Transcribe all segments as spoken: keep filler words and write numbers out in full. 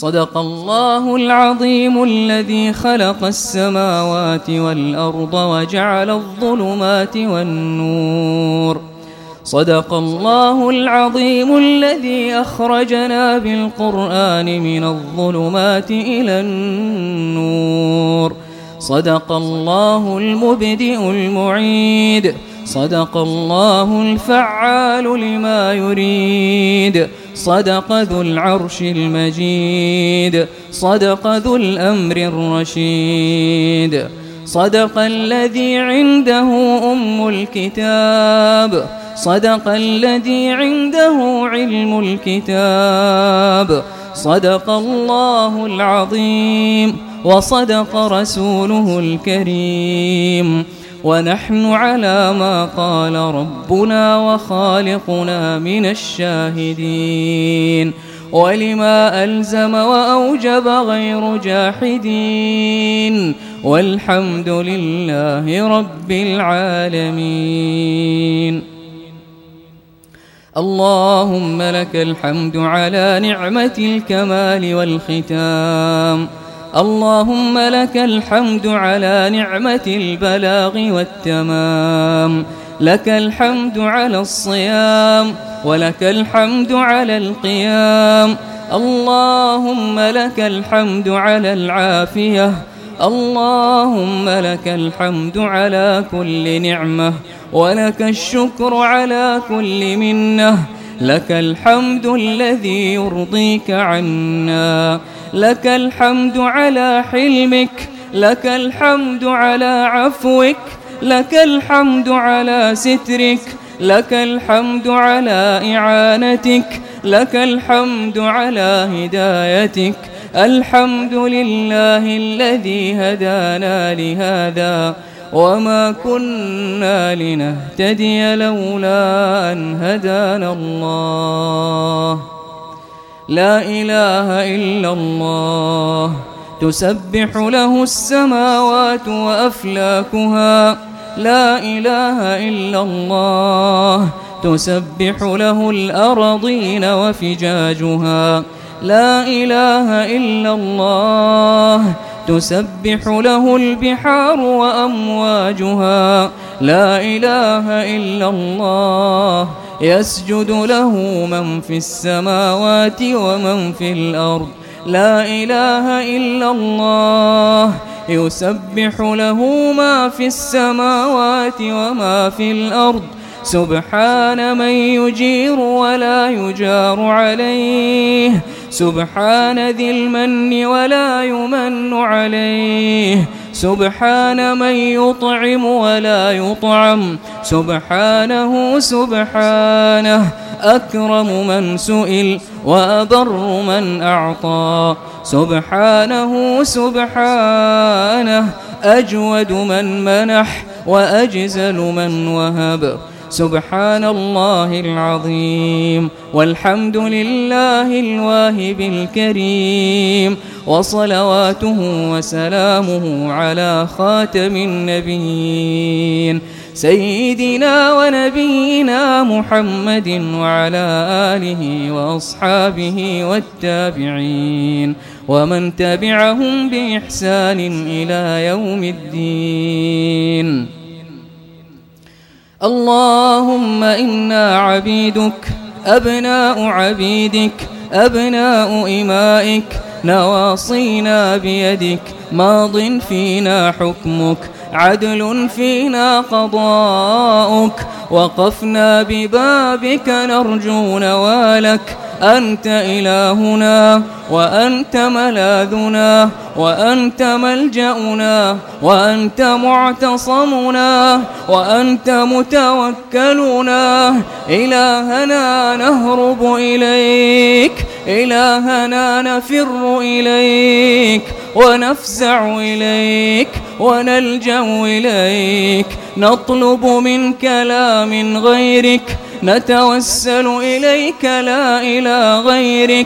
صدق الله العظيم الذي خلق السماوات والأرض وجعل الظلمات والنور. صدق الله العظيم الذي أخرجنا بالقرآن من الظلمات إلى النور. صدق الله المبدئ المعيد. صدق الله الفعال لما يريد. صدق ذو العرش المجيد. صدق ذو الأمر الرشيد. صدق الذي عنده أم الكتاب. صدق الذي عنده علم الكتاب. صدق الله العظيم وصدق رسوله الكريم. ونحن على ما قال ربنا وخالقنا من الشاهدين، ولما ألزم وأوجب غير جاحدين، والحمد لله رب العالمين. اللهم لك الحمد على نعمة الكمال والختام. اللهم لك الحمد على نعمة البلاغ والتمام. لك الحمد على الصيام، ولك الحمد على القيام. اللهم لك الحمد على العافية. اللهم لك الحمد على كل نعمة، ولك الشكر على كل منة. لك الحمد الذي يرضيك عنا. لك الحمد على حلمك. لك الحمد على عفوك. لك الحمد على سترك. لك الحمد على إعانتك. لك الحمد على هدايتك. الحمد لله الذي هدانا لهذا، وما كنا لنهتدي لولا أن هدانا الله. لا إله إلا الله، تسبح له السماوات وأفلاكها. لا إله إلا الله، تسبح له الأراضين وفجاجها. لا إله إلا الله، تسبح له البحار وأمواجها. لا إله إلا الله، يسجد له من في السماوات ومن في الأرض. لا إله إلا الله، يسبح له ما في السماوات وما في الأرض. سبحان من يجير ولا يجار عليه. سبحان ذي المن ولا يمن عليه. سبحان من يطعم ولا يطعم. سبحانه سبحانه، أكرم من سئل وأبر من أعطى. سبحانه سبحانه، أجود من منح وأجزل من وهب. سبحان الله العظيم، والحمد لله الواهب الكريم، وصلواته وسلامه على خاتم النبيين سيدنا ونبينا محمد وعلى آله وأصحابه والتابعين ومن تبعهم بإحسان إلى يوم الدين. اللهم إنا عبيدك، أبناء عبيدك، أبناء إمائك، نواصينا بيدك، ماض فينا حكمك، عدل فينا قضاؤك، وقفنا ببابك نرجو نوالك. أنت إلهنا، وأنت ملاذنا، وأنت ملجأنا، وأنت معتصمنا، وأنت متوكلنا. إلهنا نهرب إليك، إلهنا نفر إليك، ونفزع إليك، ونلجأ إليك. نطلب منك لا من غيرك، نتوسل إليك لا إلى غيرك.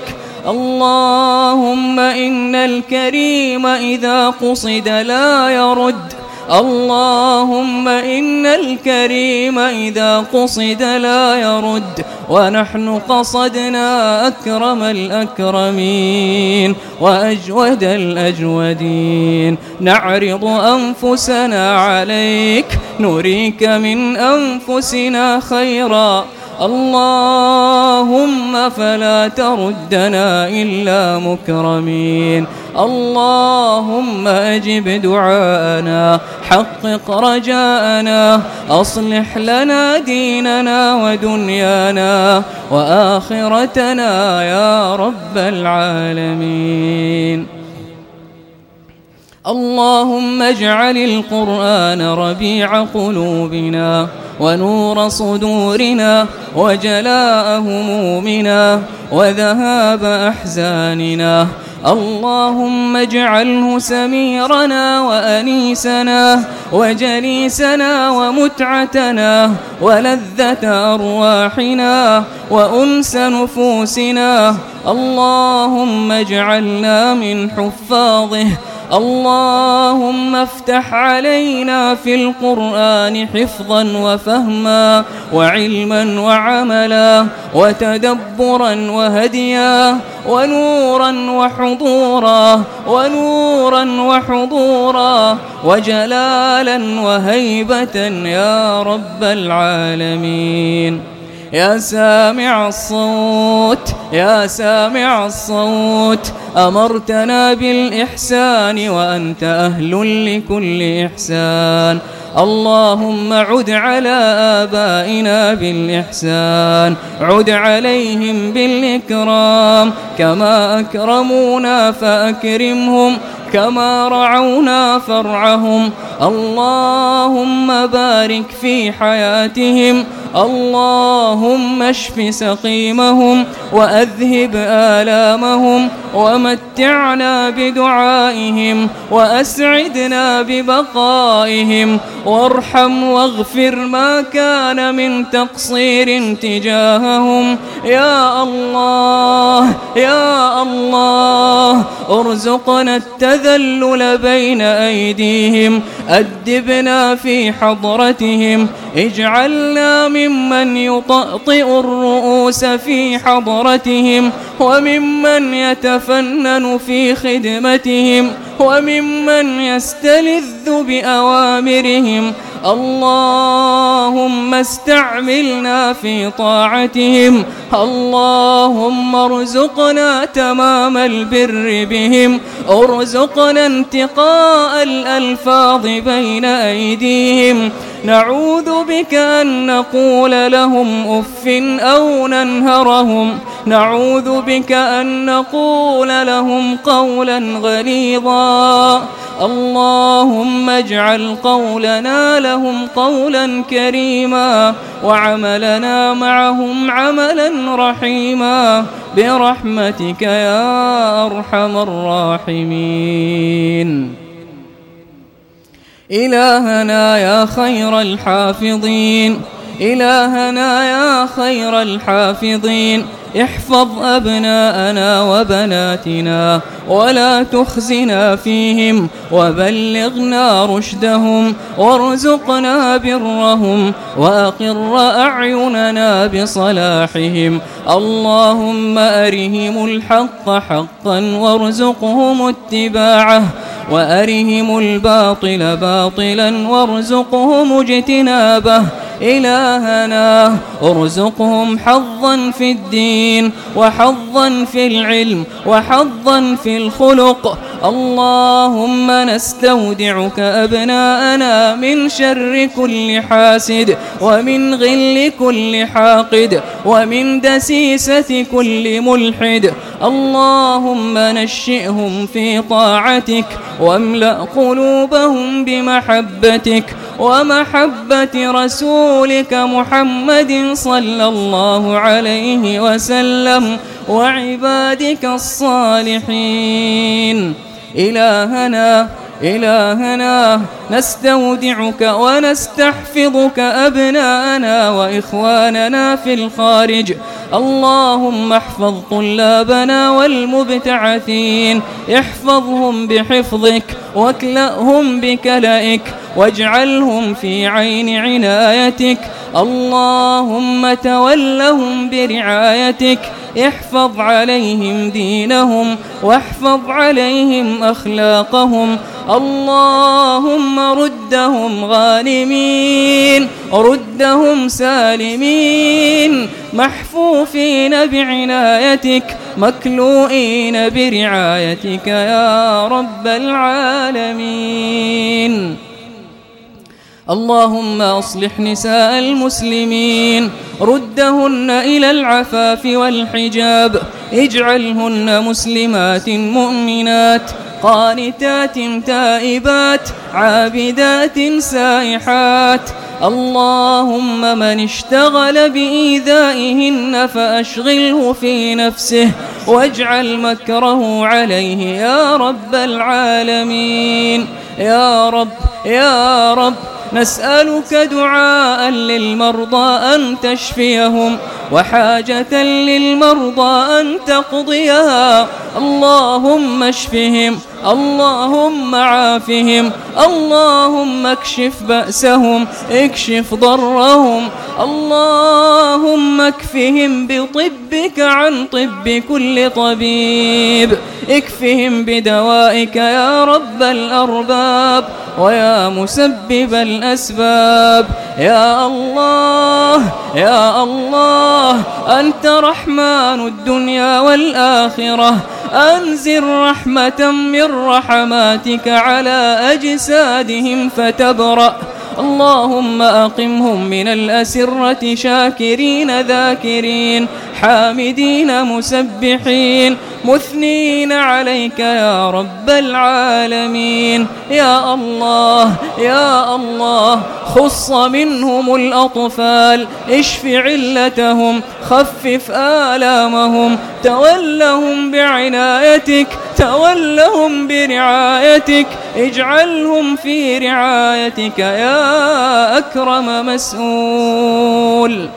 اللهم إن الكريم إذا قصد لا يرد، اللهم إن الكريم إذا قصد لا يرد، ونحن قصدنا أكرم الأكرمين وأجود الأجودين. نعرض أنفسنا عليك نريك من أنفسنا خيرا، اللهم فلا تردنا إلا مكرمين. اللهم أجب دعاءنا، حقق رجاءنا، أصلح لنا ديننا ودنيانا وآخرتنا يا رب العالمين. اللهم اجعل القرآن ربيع قلوبنا ونور صدورنا وجلاء همومنا وذهاب أحزاننا. اللهم اجعله سميرنا وأنيسنا وجليسنا ومتعتنا ولذة أرواحنا وأنس نفوسنا. اللهم اجعلنا من حفاظه. اللهم افتح علينا في القرآن حفظا وفهما وعلما وعملا وتدبرا وهديا ونورا وحضورا ونورا وحضورا وجلالا وهيبة يا رب العالمين. يا سامع الصوت يا سامع الصوت أمرتنا بالإحسان وأنت أهل لكل إحسان. اللهم عد على آبائنا بالإحسان، عد عليهم بالإكرام، كما أكرمونا فأكرمهم، كما رعونا فارعهم. اللهم بارك في حياتهم، اللهم اشف سقيمهم وأذهب آلامهم ومتعنا بدعائهم وأسعدنا ببقائهم، وارحم واغفر ما كان من تقصير تجاههم. يا الله يا الله ارزقنا التذلل بين أيديهم، أدبنا في حضرتهم، اجعلنا ممن يطأطئ الرؤوس في حضرتهم، وممن يتفنن في خدمتهم، وممن يستلذ بأوامرهم. اللهم استعملنا في طاعتهم، اللهم ارزقنا تمام البر بهم، ارزقنا انتقاء الألفاظ بين أيديهم. نعوذ بك أن نقول لهم أف أو ننهرهم، نعوذ بك أن نقول لهم قولا غليظا. اللهم اجعل قولنا لهم قولا كريما، وعملنا معهم عملا رحيما، برحمتك يا أرحم الراحمين. إلهنا يا خير الحافظين، إلهنا يا خير الحافظين، احفظ أبناءنا وبناتنا ولا تخزنا فيهم، وبلغنا رشدهم وارزقنا برهم، وأقر أعيننا بصلاحهم. اللهم أرهم الحق حقا وارزقهم اتباعه، وأرهم الباطل باطلا وارزقهم اجتنابه. إلهنا ارزقهم حظا في الدين وحظا في العلم وحظا في الخلق. اللهم نستودعك أبناءنا من شر كل حاسد، ومن غل كل حاقد، ومن دسيسة كل ملحد. اللهم نشئهم في طاعتك، واملأ قلوبهم بمحبتك ومحبة رسولك محمد صلى الله عليه وسلم وعبادك الصالحين. إلهنا إلهنا نستودعك ونستحفظك أبناءنا وإخواننا في الخارج. اللهم احفظ طلابنا والمبتعثين، احفظهم بحفظك واكلأهم بكلئك واجعلهم في عين عنايتك. اللهم تولهم برعايتك، احفظ عليهم دينهم واحفظ عليهم أخلاقهم. اللهم ردهم غانمين، ردهم سالمين، محفوفين بعنايتك، مكلوئين برعايتك يا رب العالمين. اللهم أصلح نساء المسلمين، ردهن إلى العفاف والحجاب، اجعلهن مسلمات مؤمنات قانتات تائبات عابدات سائحات. اللهم من اشتغل بإيذائهن فأشغله في نفسه واجعل مكره عليه يا رب العالمين. يا رب يا رب نسألك دعاء للمرضى أن تشفيهم وحاجة للمرضى أن تقضيها. اللهم اشفهم، اللهم عافهم، اللهم اكشف بأسهم، اكشف ضرهم. اللهم اكفهم بطبك عن طب كل طبيب، اكفهم بدوائك يا رب الأرباب ويا مسبب الأسباب. يا الله يا الله أنت رحمن الدنيا والآخرة، أنزل رحمة من رحماتك على أجسادهم فتبرأ. اللهم أقمهم من الأسرة شاكرين ذاكرين حامدين مسبحين مثنين عليك يا رب العالمين. يا الله يا الله خص منهم الأطفال، اشف علتهم، خفف آلامهم، تولهم بعنايتك، تولهم برعايتك، اجعلهم في رعايتك يا أكرم مسؤول.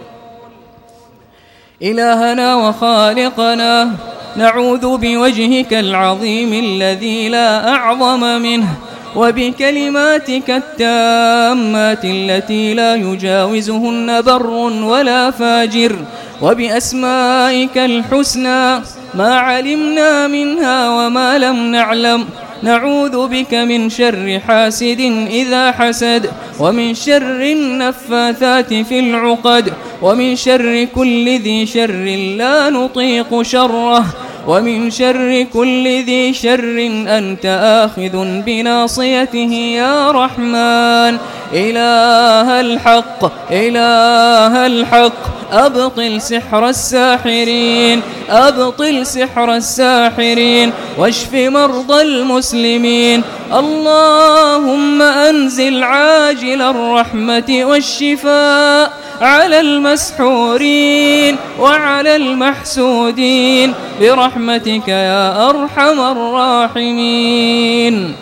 إلهنا وخالقنا، نعوذ بوجهك العظيم الذي لا أعظم منه وبكلماتك التامات التي لا يجاوزهن بر ولا فاجر، وبأسمائك الحسنى ما علمنا منها وما لم نعلم، نعوذ بك من شر حاسد إذا حسد، ومن شر النفاثات في العقد، ومن شر كل ذي شر لا نطيق شره، ومن شر كل ذي شر أنت آخذ بناصيته يا رحمن. إله الحق إله الحق أبطل سحر الساحرين، أبطل سحر الساحرين واشف مرضى المسلمين. اللهم أنزل عاجل الرحمة والشفاء على المسحورين وعلى المحسودين برحمتك يا أرحم الراحمين.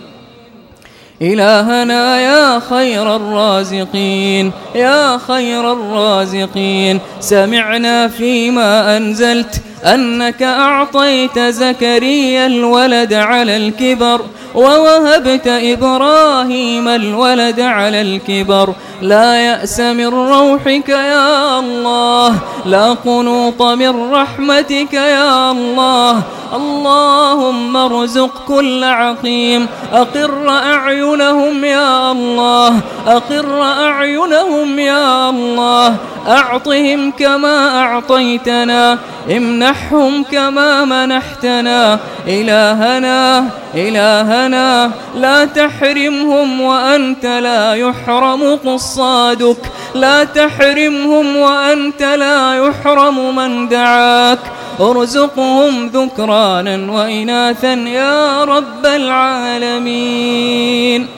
إلهنا يا خير الرازقين يا خير الرازقين، سمعنا فيما أنزلت أنك أعطيت زكريا الولد على الكبر ووهبت إبراهيم الولد على الكبر. لا يأس من روحك يا الله، لا قنوط من رحمتك يا الله. اللهم ارزق كل عقيم، أقر أعينهم يا الله، أقر أعينهم يا الله. أعطهم كما أعطيتنا، امنحهم كما منحتنا. إلهنا إلهنا لا تحرمهم وأنت لا يحرم قصادك، لا تحرمهم وأنت لا يحرم من دعاك. ارزقهم ذكرانا وإناثا يا رب العالمين.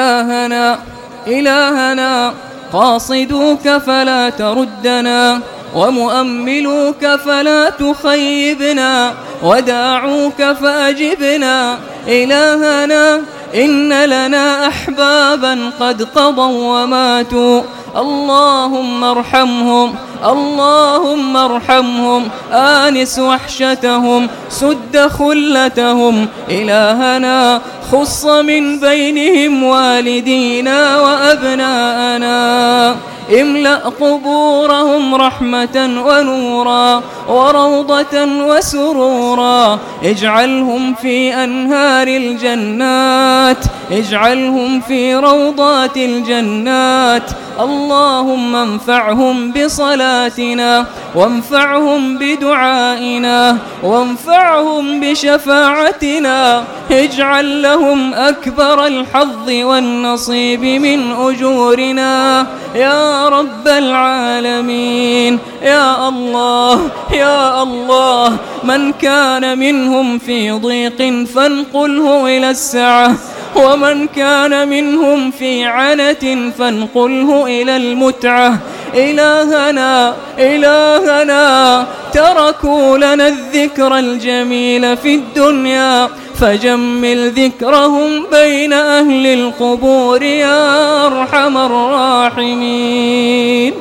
إلهنا إلهنا قاصدوك فلا تردنا، ومؤملوك فلا تخيبنا وداعوك فأجبنا. إلهنا إن لنا أحبابا قد قضوا وماتوا، اللهم ارحمهم اللهم ارحمهم، آنس وحشتهم، سد خلتهم. إلهنا خص من بينهم والدينا وأبناءنا، املأ قبورهم رحمة ونورا وروضة وسرورا، اجعلهم في أنهار الجنات، اجعلهم في روضات الجنات. اللهم انفعهم بصلاتنا وانفعهم بدعائنا وانفعهم بشفاعتنا، اجعل لهم أكبر الحظ والنصيب من أجورنا يا رب العالمين. يا الله يا الله، من كان منهم في ضيق فانقله إلى السعة، ومن كان منهم في عنة فانقله إلى المتعة. إلهنا إلهنا تركوا لنا الذكر الجميل في الدنيا، فجمل ذكرهم بين أهل القبور يا أرحم الراحمين.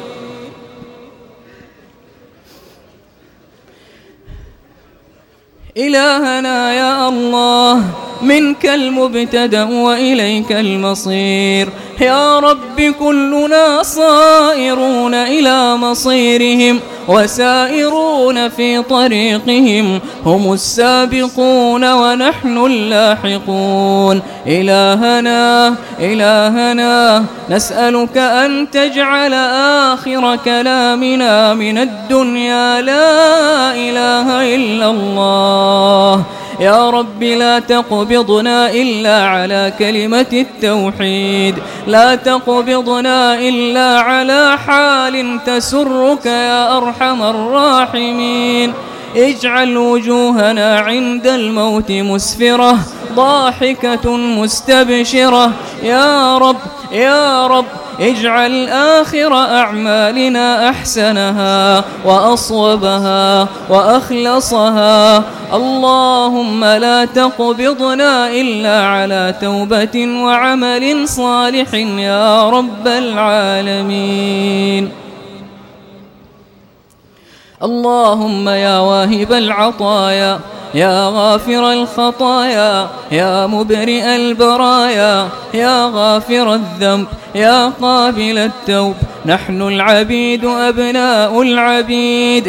إلهنا يا الله، منك المبتدأ وإليك المصير، يا رب كلنا صائرون إلى مصيرهم وسائرون في طريقهم، هم السابقون ونحن اللاحقون. إلهنا إلهنا نسألك أن تجعل آخر كلامنا من الدنيا لا إله إلا الله. يا رب لا تقبضنا إلا على كلمة التوحيد، لا تقبضنا إلا على حال تسرك يا أرحم الراحمين. اجعل وجوهنا عند الموت مسفرة ضاحكة مستبشرة يا رب يا رب. اجعل آخر أعمالنا أحسنها وأصوبها وأخلصها. اللهم لا تقبضنا إلا على توبة وعمل صالح يا رب العالمين. اللهم يا واهب العطايا، يا غافر الخطايا، يا مبرئ البرايا، يا غافر الذنب، يا قابل التوب، نحن العبيد أبناء العبيد،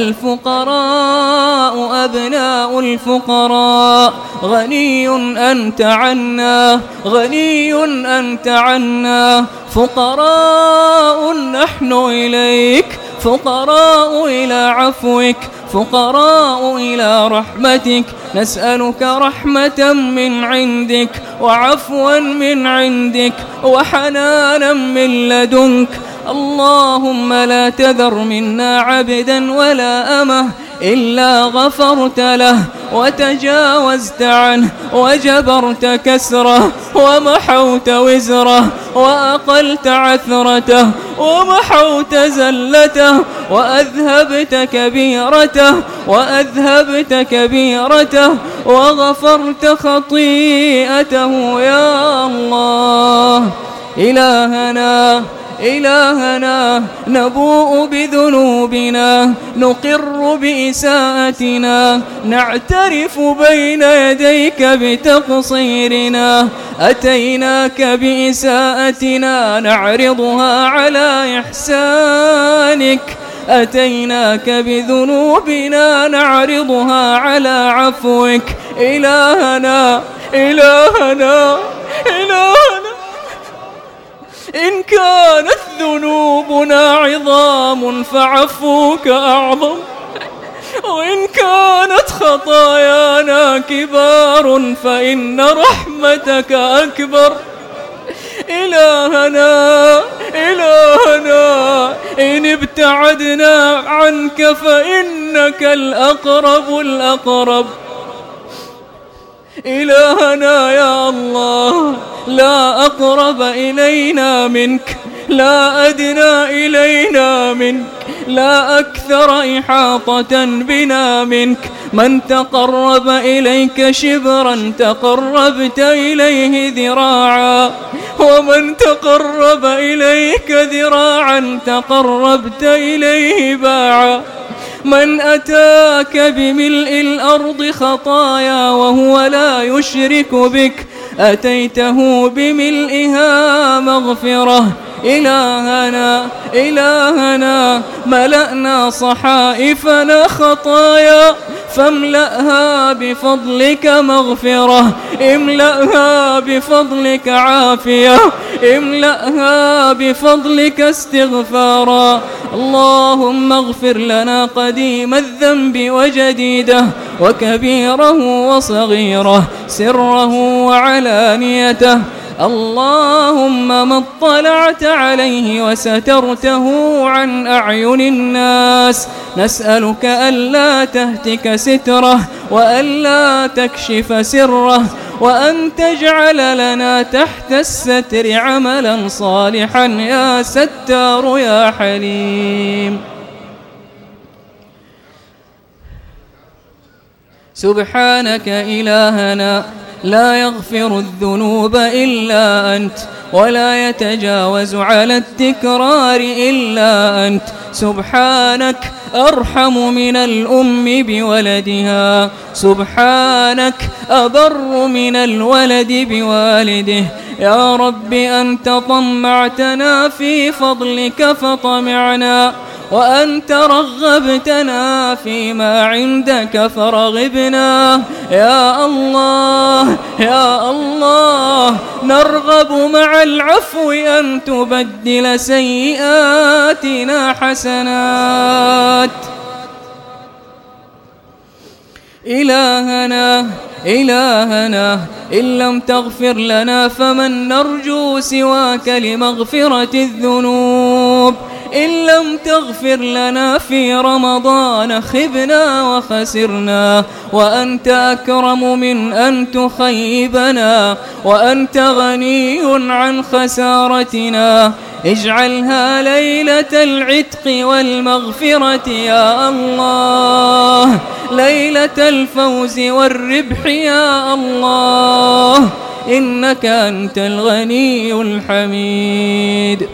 الفقراء أبناء الفقراء. غني أنت عنا غني أنت عنا، فقراء نحن إليك، فقراء إلى عفوك، فقراء إلى رحمتك. نسألك رحمة من عندك وعفوا من عندك وحنانا من لدنك. اللهم لا تذر منا عبدا ولا أمة إلا غفرت له وتجاوزت عنه وجبرت كسره ومحوت وزره وأقلت عثرته ومحوت زلته وأذهبت كبيرته وأذهبت كبيرته وغفرت خطيئته يا الله. إلهنا إلهنا نبوء بذنوبنا، نقر بإساءتنا، نعترف بين يديك بتقصيرنا. أتيناك بإساءتنا نعرضها على إحسانك، أتيناك بذنوبنا نعرضها على عفوك. إلهنا إلهنا إلهنا إن كانت ذنوبنا عظام فعفوك أعظم، وإن كانت خطايانا كبار فإن رحمتك أكبر. إلهنا إلهنا إن ابتعدنا عنك فإنك الأقرب الأقرب. إلهنا يا الله لا أقرب إلينا منك، لا أدنى إلينا منك. لا أكثر إحاطة بنا منك. من تقرب إليك شبرا تقربت إليه ذراعا، ومن تقرب إليك ذراعا تقربت إليه باعا. من أتاك بملء الأرض خطايا وهو لا يشرك بك أتيته بملئها مغفرة. إلهنا إلهنا ملأنا صحائفنا خطايا فاملأها بفضلك مغفرة، املأها بفضلك عافية، املأها بفضلك استغفارا. اللهم اغفر لنا قديم الذنب وجديده وكبيره وصغيره سره وعلانيته. اللهم ما اطلعت عليه وسترته عن أعين الناس نسألك ألا تهتك ستره وألا تكشف سره، وأن تجعل لنا تحت الستر عملا صالحا يا ستار يا حليم. سبحانك إلهنا لا يغفر الذنوب إلا أنت، ولا يتجاوز على التكرار إلا أنت. سبحانك أرحم من الأم بولدها، سبحانك أبر من الولد بوالده. يا رب أنت طمعتنا في فضلك فطمعنا، وأنت رغبتنا فيما عندك فرغبنا. يا الله يا الله نرغب مع العفو أن تبدل سيئاتنا حسنات. إلهنا إلهنا إن لم تغفر لنا فمن نرجو سواك لمغفرة الذنوب. إن لم تغفر لنا في رمضان خبنا وخسرنا، وأنت أكرم من أن تخيبنا، وأنت غني عن خسارتنا. اجعلها ليلة العتق والمغفرة يا الله، ليلة الفوز والربح يا الله، إنك أنت الغني الحميد.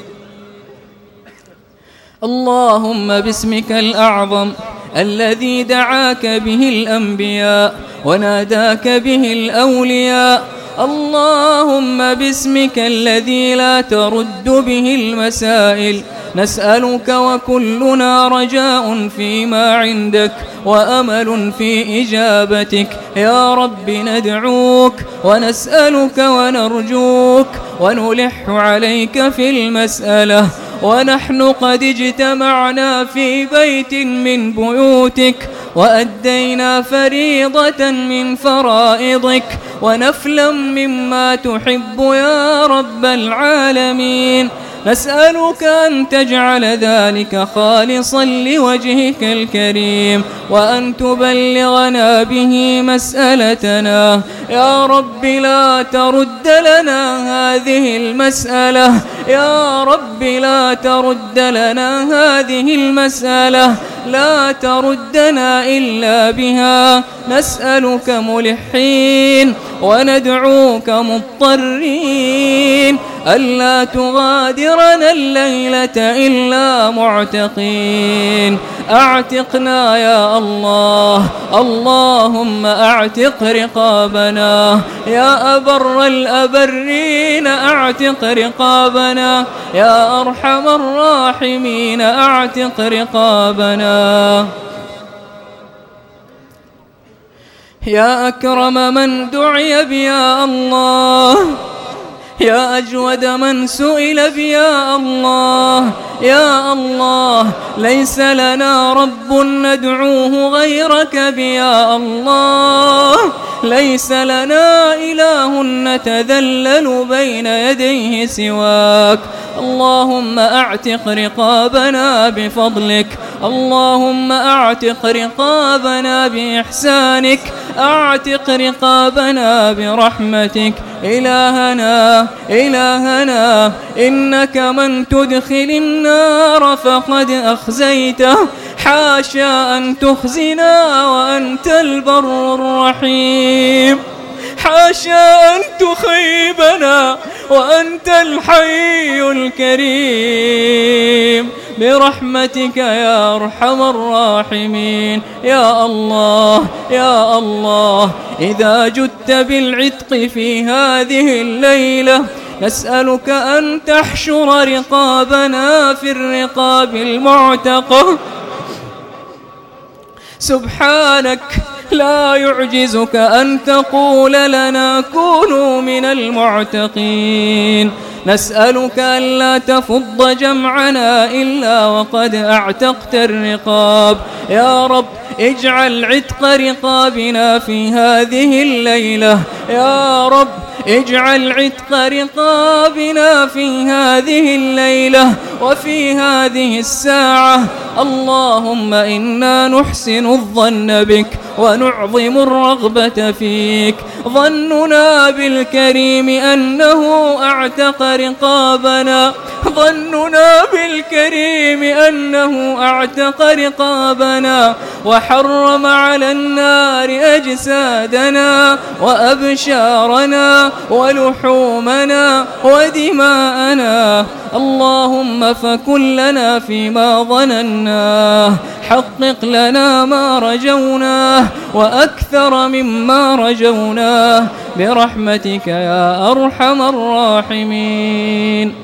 اللهم باسمك الأعظم الذي دعاك به الأنبياء وناداك به الأولياء، اللهم باسمك الذي لا ترد به المسائل نسألك وكلنا رجاء فيما عندك وأمل في إجابتك. يا رب ندعوك ونسألك ونرجوك ونلح عليك في المسألة، ونحن قد اجتمعنا في بيت من بيوتك وأدينا فريضة من فرائضك ونفلا مما تحب يا رب العالمين. نسألك أن تجعل ذلك خالصا لوجهك الكريم، وأن تبلغنا به مسألتنا. يا رب لا ترد لنا هذه المسألة، يا رب لا ترد لنا هذه المسألة، لا تردنا إلا بها. نسألك ملحين وندعوك مضطرين ألا تغادرنا الليلة إلا معتقين. أعتقنا يا الله، اللهم أعتق رقابنا يا أبر الأبرين، أعتق رقابنا يا أرحم الراحمين، أعتق رقابنا. يا أكرم من دعي بيا الله، يا أجود من سئل بيا الله. يا الله ليس لنا رب ندعوه غيرك بيا الله، ليس لنا إله نتذلل بين يديه سواك. اللهم أعتق رقابنا بفضلك، اللهم أعتق رقابنا بإحسانك، أعتق رقابنا برحمتك. إلهنا إلهنا إنك من تدخل النار فقد أخزيته، حاشا أن تخزنا وأنت البر الرحيم، حاشا أن تخيبنا وأنت الحي الكريم، برحمتك يا أرحم الراحمين. يا الله يا الله، إذا جدت بالعتق في هذه الليلة نسألك أن تحشر رقابنا في الرقاب المعتقة. سبحانك لا يعجزك أن تقول لنا كونوا من المعتقين. نسألك ألا تفض جمعنا إلا وقد أعتقت الرقاب. يا رب اجعل عتق رقابنا في هذه الليلة، يا رب اجعل عتق رقابنا في هذه الليلة وفي هذه الساعة. اللهم إنا نحسن الظن بك ونعظم الرغبة فيك. ظننا بالكريم أنه أعتق رقابنا، ظننا بالكريم أنه أعتق رقابنا وحرم على النار أجسادنا وأبشارنا ولحومنا ودماءنا. اللهم فكن لنا فيما ظنناه، حقق لنا ما رجوناه وأكثر مما رجوناه برحمتك يا أرحم الراحمين.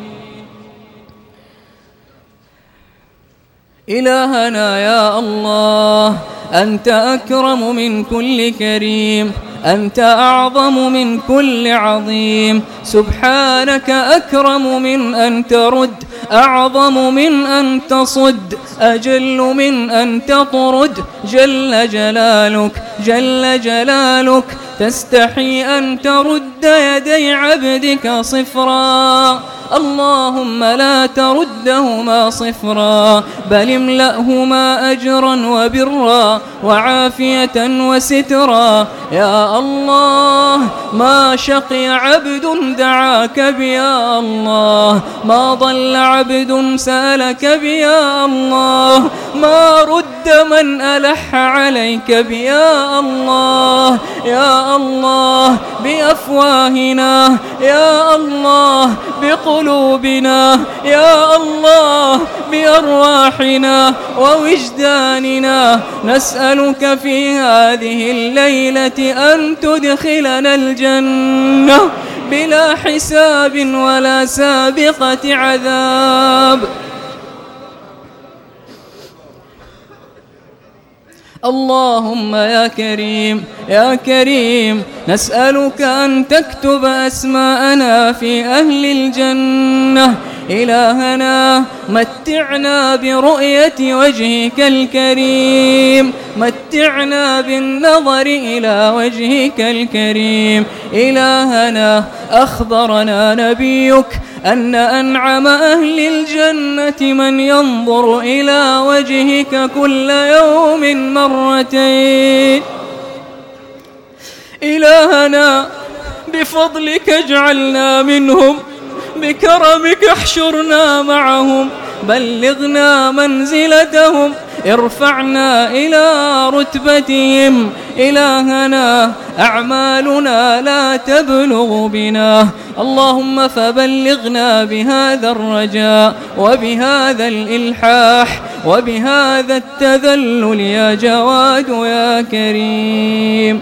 إلهنا يا الله، أنت أكرم من كل كريم، أنت أعظم من كل عظيم. سبحانك أكرم من أن ترد، أعظم من أن تصد، أجل من أن تطرد. جل جلالك جل جلالك، تستحي أن ترد يدي عبدك صفرا. اللهم لا تردهما صفرا، بل املأهما أجرا وبرا وعافية وسترا. يا الله، ما شقي عبد دعاك بيا الله، ما ضل عبد سألك بيا الله، ما رد من ألح عليك بيا الله. يا الله بأفواهنا، يا الله بقلوبنا، يا الله بأرواحنا ووجداننا، نسألك في هذه الليلة أن تدخلنا الجنة بلا حساب ولا سابقة عذاب. اللهم يا كريم يا كريم، نسألك أن تكتب أسماءنا في أهل الجنة. إلهنا متعنا برؤية وجهك الكريم، متعنا بالنظر إلى وجهك الكريم. إلهنا أخبرنا نبيك أن أنعم أهل الجنة من ينظر إلى وجهك كل يوم مرتين. إلهنا بفضلك اجعلنا منهم، بكرمك احشرنا معهم، بلغنا منزلتهم، ارفعنا إلى رتبتهم. إلهنا أعمالنا لا تبلغ بنا، اللهم فبلغنا بهذا الرجاء وبهذا الإلحاح وبهذا التذلل يا جواد يا كريم.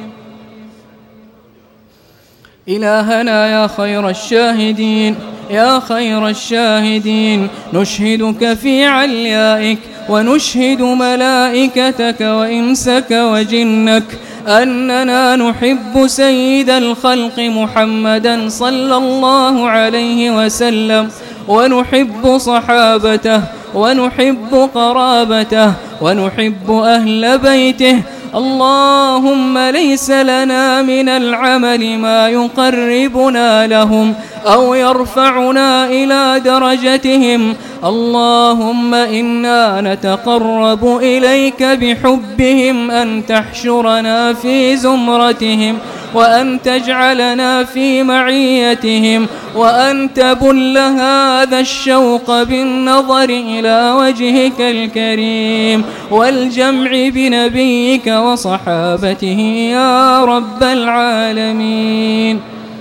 إلهنا يا خير الشاهدين يا خير الشاهدين، نشهدك في عليائك ونشهد ملائكتك وإنسك وجنك أننا نحب سيد الخلق محمدا صلى الله عليه وسلم، ونحب صحابته ونحب قرابته ونحب أهل بيته. اللهم ليس لنا من العمل ما يقربنا لهم أو يرفعنا إلى درجتهم. اللهم إنا نتقرب إليك بحبهم أن تحشرنا في زمرتهم، وأن تجعلنا في معيتهم، وأن تبل هذا الشوق بالنظر إلى وجهك الكريم والجمع بنبيك وصحابته يا رب العالمين.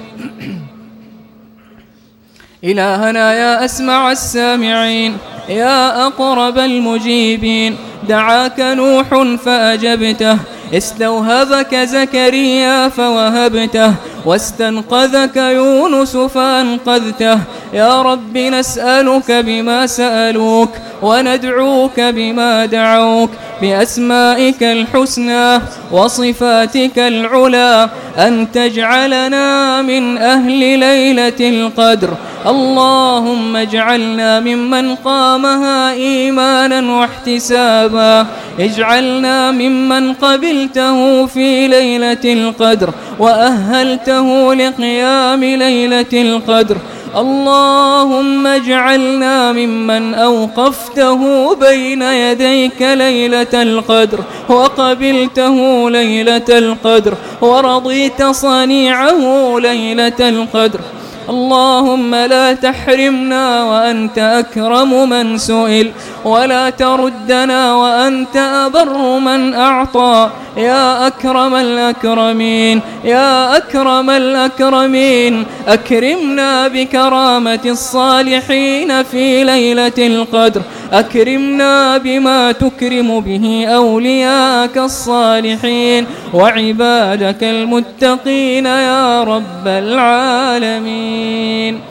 إلهنا يا أسمع السامعين، يا أقرب المجيبين، دعاك نوح فأجبته، استوهبك زكريا فوهبته، واستنقذك يونس فأنقذته. يا رب نسألك بما سألوك، وندعوك بما دعوك، بأسمائك الحسنى وصفاتك العلى، أن تجعلنا من أهل ليلة القدر. اللهم اجعلنا ممن قامها إيمانا واحتسابا، اجعلنا ممن قبلته في ليلة القدر وأهلته لقيام ليلة القدر. اللهم اجعلنا ممن أوقفته بين يديك ليلة القدر وقبلته ليلة القدر ورضيت صنيعه ليلة القدر. اللهم لا تحرمنا وأنت أكرم من سئل، ولا تردنا وأنت أبر من أعطى، يا أكرم الأكرمين، يا أكرم الأكرمين. أكرمنا بكرامة الصالحين في ليلة القدر، أكرمنا بما تكرم به أولياءك الصالحين وعبادك المتقين يا رب العالمين.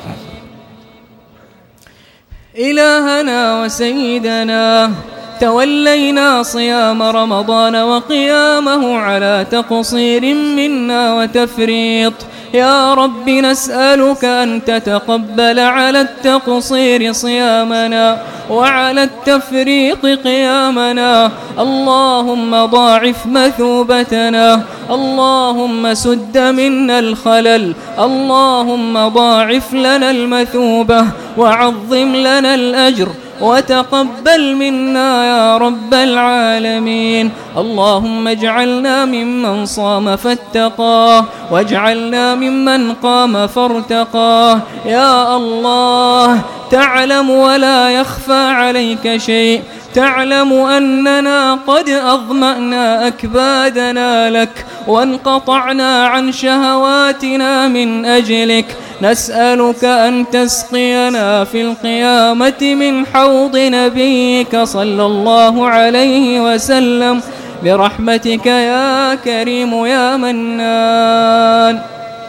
إلهنا وسيدنا، تولينا صيام رمضان وقيامه على تقصير منا وتفريط، يا رب نسألك أن تتقبل على التقصير صيامنا وعلى التفريط قيامنا. اللهم ضاعف مثوبتنا، اللهم سد منا الخلل، اللهم ضاعف لنا المثوبة وعظم لنا الأجر، وتقبل منا يا رب العالمين. اللهم اجعلنا ممن صام فاتقاه، واجعلنا ممن قام فارتقاه. يا الله، تعلم ولا يخفى عليك شيء، تعلم أننا قد أظمأنا أكبادنا لك وانقطعنا عن شهواتنا من أجلك. نسألك أن تسقينا في القيامة من حوض نبيك صلى الله عليه وسلم برحمتك يا كريم يا منان.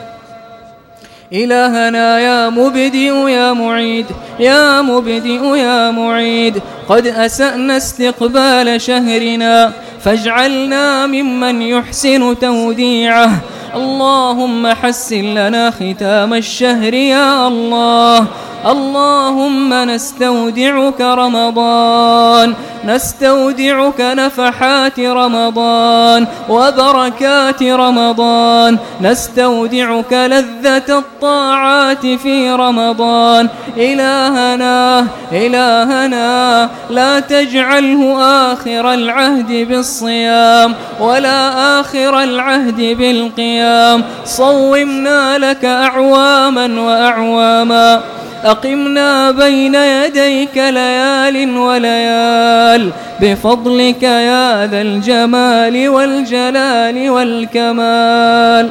إلهنا يا مبدئ يا معيد، يا مبدئ يا معيد، قد أسأنا استقبال شهرنا فاجعلنا ممن يحسن توديعه. اللهم حسن لنا ختام الشهر يا الله. اللهم نستودعك رمضان، نستودعك نفحات رمضان وبركات رمضان، نستودعك لذة الطاعات في رمضان. إلهنا إلهنا، لا تجعله آخر العهد بالصيام ولا آخر العهد بالقيام. صومنا لك أعواما وأعواما، أقمنا بين يديك ليال وليال بفضلك يا ذا الجمال والجلال والكمال.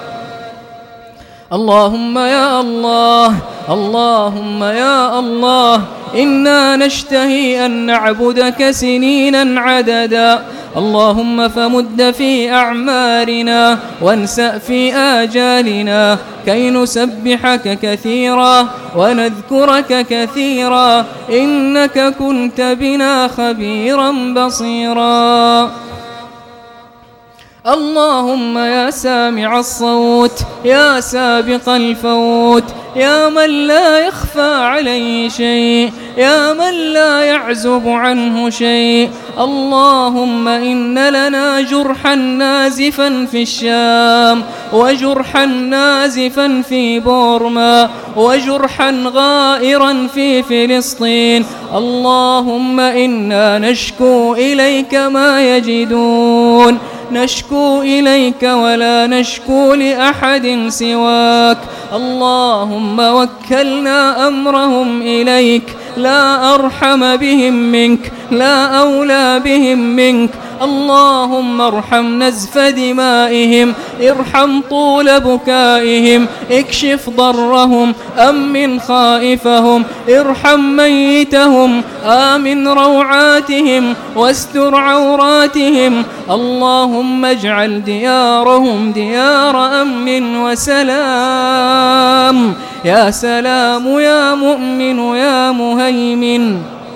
اللهم يا الله، اللهم يا الله، إنا نشتهي أن نعبدك سنينا عددا. اللهم فمد في أعمارنا وانسأ في آجالنا كي نسبحك كثيرا ونذكرك كثيرا، إنك كنت بنا خبيرا بصيرا. اللهم يا سامع الصوت يا سابق الفوت يا من لا يخفى عليه شيء يا من لا يعزب عنه شيء، اللهم إن لنا جرحا نازفا في الشام وجرحا نازفا في بورما وجرحا غائرا في فلسطين، اللهم إنا نشكو إليك ما يجدون، نشكو إليك ولا نشكو لأحد سواك، اللهم وكلنا أمرهم إليك، لا أرحم بهم منك لا أولى بهم منك، اللهم ارحم نزف دمائهم، ارحم طول بكائهم، اكشف ضرهم، أمن خائفهم، ارحم ميتهم، آمن روعاتهم، واستر عوراتهم، اللهم اجعل ديارهم ديار أمن وسلام، يا سلام يا مؤمن يا مهيمن،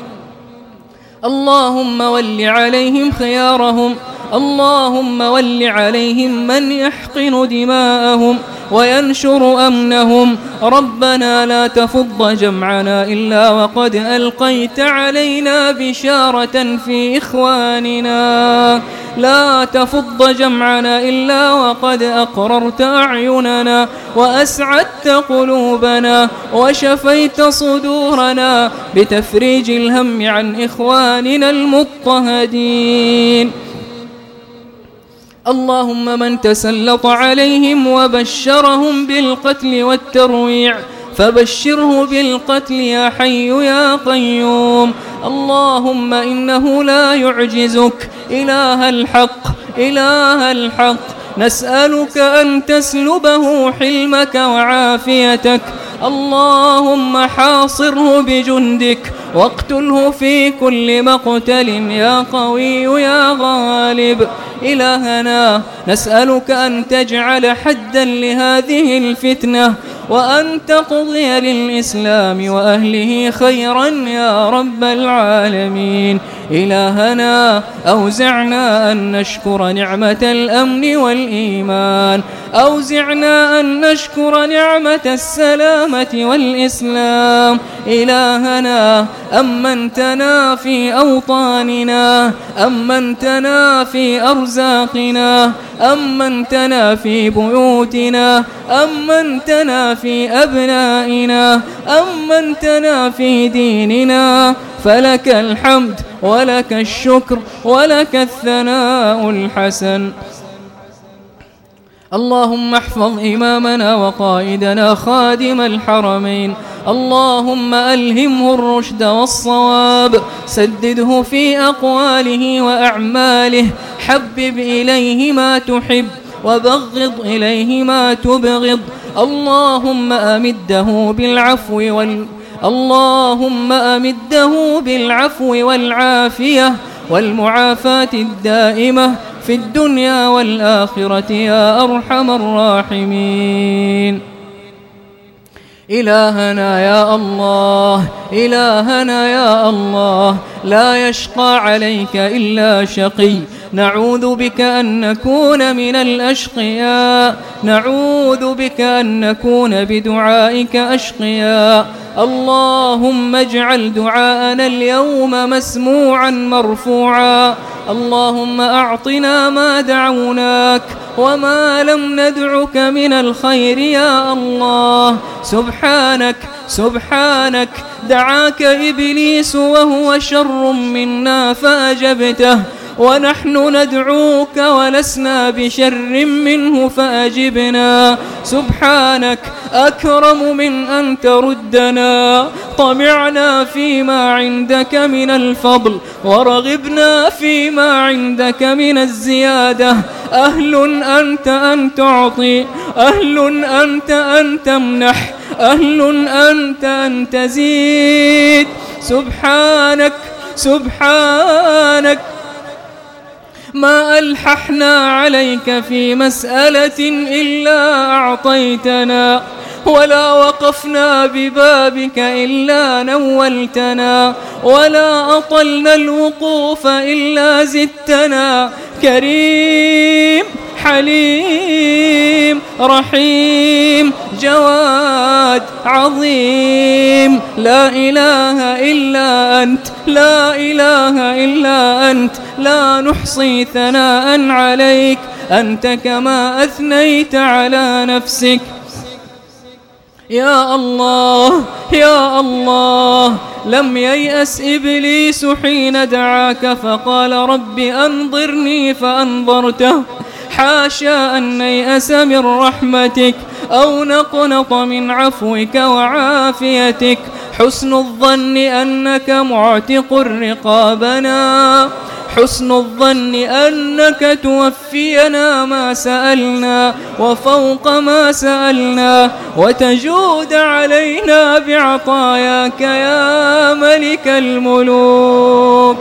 اللهم ول عليهم خيارهم، اللهم ول عليهم من يحقن دماءهم وينشر أمنهم، ربنا لا تفض جمعنا إلا وقد ألقيت علينا بشارة في إخواننا، لا تفض جمعنا إلا وقد أقررت أعيننا وأسعدت قلوبنا وشفيت صدورنا بتفريج الهم عن إخواننا المضطهدين، اللهم من تسلط عليهم وبشرهم بالقتل والترويع فبشره بالقتل يا حي يا قيوم، اللهم إنه لا يعجزك إله الحق إله الحق، نسألك أن تسلبه حلمك وعافيتك، اللهم حاصره بجندك واقتله في كل مقتل يا قوي يا غالب، إلهنا نسألك أن تجعل حدا لهذه الفتنة وأن تقضي للإسلام وأهله خيرا يا رب العالمين، إلهنا أوزعنا أن نشكر نعمة الأمن والإيمان، أوزعنا أن نشكر نعمة السلامة والإسلام، إلهنا أمنتنا في أوطاننا، أمنتنا في أرزاقنا، أمنتنا في بيوتنا، أمنتنا في أبنائنا، أمنتنا في ديننا، فلك الحمد ولك الشكر ولك الثناء الحسن، اللهم احفظ إمامنا وقائدنا خادم الحرمين، اللهم ألهمه الرشد والصواب، سدده في أقواله وأعماله، حبب إليه ما تحب وبغض إليه ما تبغض، اللهم أمده بالعفو وال اللهم أمده بالعفو والعافية والمعافاة الدائمة في الدنيا والآخرة يا أرحم الراحمين، إلهنا يا الله إلهنا يا الله، لا يشقى عليك إلا شقي، نعوذ بك أن نكون من الأشقياء، نعوذ بك أن نكون بدعائك أشقياء، اللهم اجعل دعاءنا اليوم مسموعا مرفوعا، اللهم أعطنا ما دعوناك وما لم ندعك من الخير يا الله، سبحانك سبحانك دعاك إبليس وهو شر منا فأجبته، ونحن ندعوك ولسنا بشر منه فأجبنا، سبحانك أكرم من أن تردنا، طمعنا فيما عندك من الفضل ورغبنا فيما عندك من الزيادة، أهل أنت أن تعطي، أهل أنت أن تمنح، أهل أنت أن تزيد، سبحانك سبحانك ما ألححنا عليك في مسألة إلا أعطيتنا، ولا وقفنا ببابك إلا نولتنا، ولا أطلنا الوقوف إلا زدتنا. كريم حليم رحيم جواد عظيم، لا إله إلا أنت، لا إله إلا أنت، لا نحصي ثناء عليك، أنت كما أثنيت على نفسك. يا الله يا الله، لم ييأس إبليس حين دعاك فقال رب أنظرني فأنظرته، حاشا أن نيأس من رحمتك أو نقنط من عفوك وعافيتك. حسن الظن أنك معتق رقابنا، حسن الظن أنك توفينا ما سألنا وفوق ما سألنا، وتجود علينا بعطاياك يا ملك الملوك.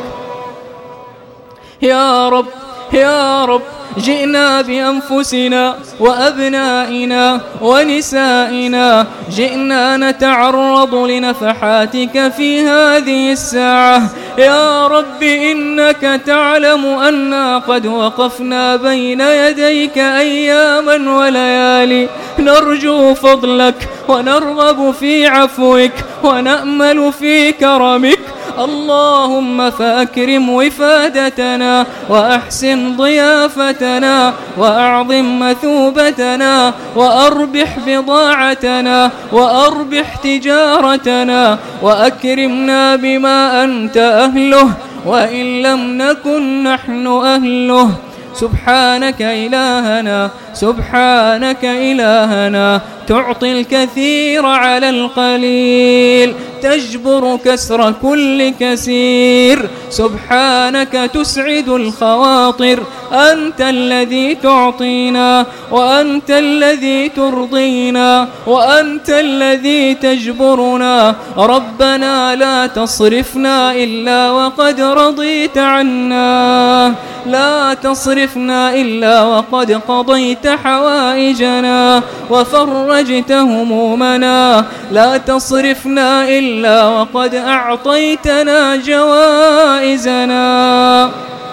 يا رب يا رب، جئنا بأنفسنا وأبنائنا ونسائنا، جئنا نتعرض لنفحاتك في هذه الساعة. يا رب إنك تعلم أننا قد وقفنا بين يديك أياما وليالي، نرجو فضلك ونرغب في عفوك ونأمل في كرمك. اللهم فأكرم وفادتنا وأحسن ضيافتنا وأعظم مثوبتنا وأربح بضاعتنا وأربح تجارتنا، وأكرمنا بما أنت أهله وإن لم نكن نحن أهله. سبحانك إلهنا سبحانك إلهنا، تعطي الكثير على القليل، تجبر كسر كل كسير. سبحانك تسعد الخواطر، أنت الذي تعطينا وأنت الذي ترضينا وأنت الذي تجبرنا. ربنا لا تصرفنا إلا وقد رضيت عنا، لا تصرفنا إلا وقد قضيت حوائجنا وفرجت همومنا، لا تصرفنا إلا وقد أعطيتنا جوائزنا.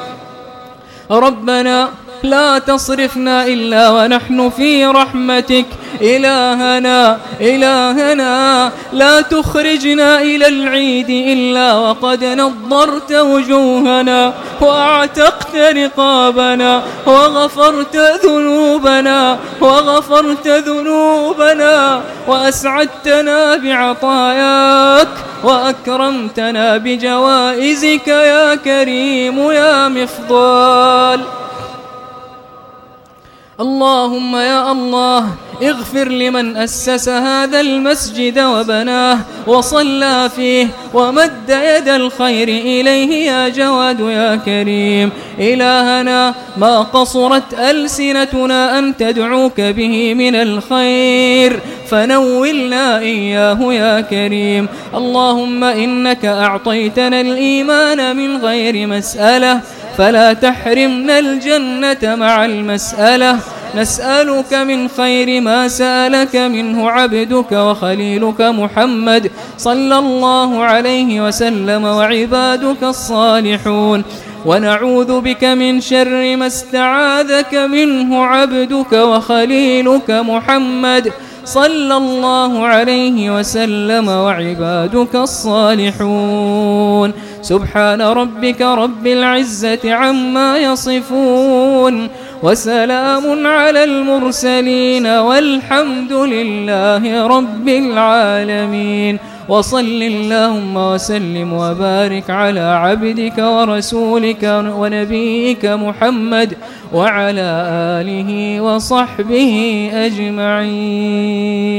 ربنا لا تصرفنا إلا ونحن في رحمتك. إلهنا إلهنا، لا تخرجنا إلى العيد إلا وقد نضرت وجوهنا وأعتقت رقابنا وغفرت ذنوبنا وغفرت ذنوبنا وأسعدتنا بعطاياك وأكرمتنا بجوائزك يا كريم يا مفضال. اللهم يا الله، اغفر لمن أسس هذا المسجد وبناه وصلى فيه ومد يد الخير إليه يا جواد يا كريم. إلهنا، ما قصرت ألسنتنا أن تدعوك به من الخير، فنولنا إياه يا كريم. اللهم إنك أعطيتنا الإيمان من غير مسألة، فلا تحرمنا الجنة مع المسألة. نسألك من خير ما سألك منه عبدك وخليلك محمد صلى الله عليه وسلم وعبادك الصالحون، ونعوذ بك من شر ما استعاذك منه عبدك وخليلك محمد صلى الله عليه وسلم وعبادك الصالحون. سبحان ربك رب العزة عما يصفون، وسلام على المرسلين، والحمد لله رب العالمين. وصل اللهم وسلم وبارك على عبدك ورسولك ونبيك محمد وعلى آله وصحبه أجمعين.